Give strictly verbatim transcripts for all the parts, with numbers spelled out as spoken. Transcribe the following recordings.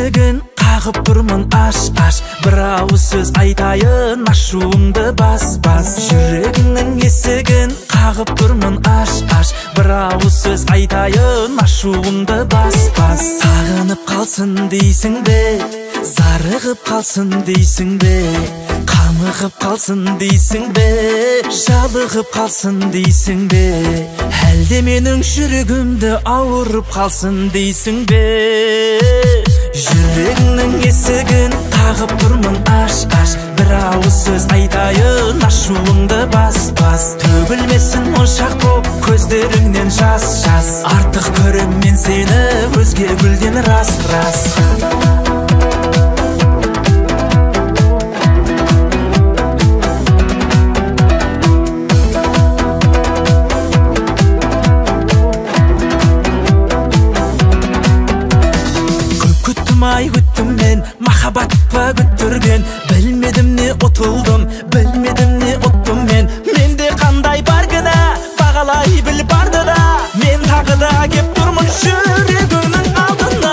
есігін қағып тұрмын аш аш, бір ауыз сөз айтайын, ашуыңды бас бас. Жүрегіңнің есігін қағып тұрмын аш аш, бір ауыз сөз айтайын, ашуыңды бас бас. Сағынып қалсын дейсің бе, зарығып қалсын дейсің бе, қамығып қалсын дейсің бе, жалығып қалсын дейсің бе, әлде менің жүрегімді ауырып қалсын дейсің бе. Жүрегіңнің есігін қағып тұрмын аш аш, бір ауыз сөз айтайын, ашуыңды бас бас. Төгілмесін моншақ боп көздеріңнен жас жас, артық көрем мен сені өзге гүлден рас рас. Ай күттім мен, махаббат па күттірген, білмедім не ұтылдым, білмедім не ұттым мен. Менде қандай бар кінә, бағалай біл барды да, мен тағы да кеп тұрмын жүрегіңнің алдына.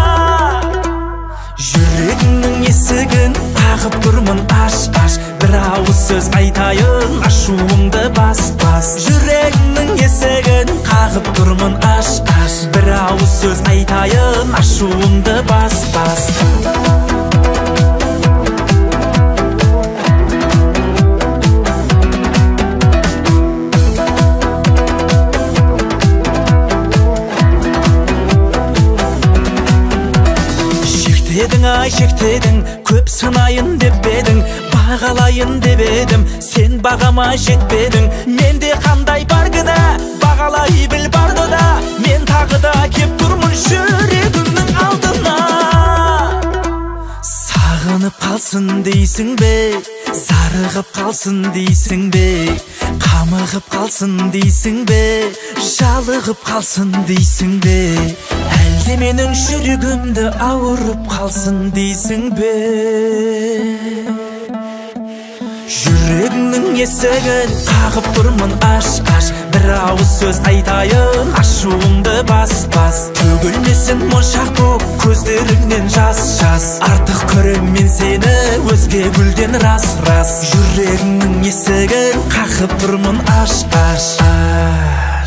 Жүрегіңнің есігін қағып тұрмын аш аш, бір ауыз сөз айтайын, ашуыңды бас бас. Жүрегіңнің есігін қағып тұрмын аш аш, бір ауыз сөз айтайын, ашуыңды бас бас. Шектедің ай шектедің, көп сынайын деп едің, бағалайын деп едім, сен бағама жетпедің. Менде қандай бар кінә, бағалай біл барды да, мен тағы да кеп тұрмын жүрегіңнің алдына. Сағынып қалсын дейсің бе, зарығып қалсын дейсің бе, қамығып қалсын дейсің бе, жалығып қалсын дейсің бе, әлде менің жүрегімді ауырып қалсын дейсің бе. Жүрегіңнің есігін қағып тұрмын аш аш, бір ауыз сөз айтайын, ашуыңды бас бас. Төгілмесін моншақ боп көздеріңнен жас жас, артық көрем мен сені өзге гүлден рас рас. Жүрегіңнің есігін қағып тұрмын аш аш аш.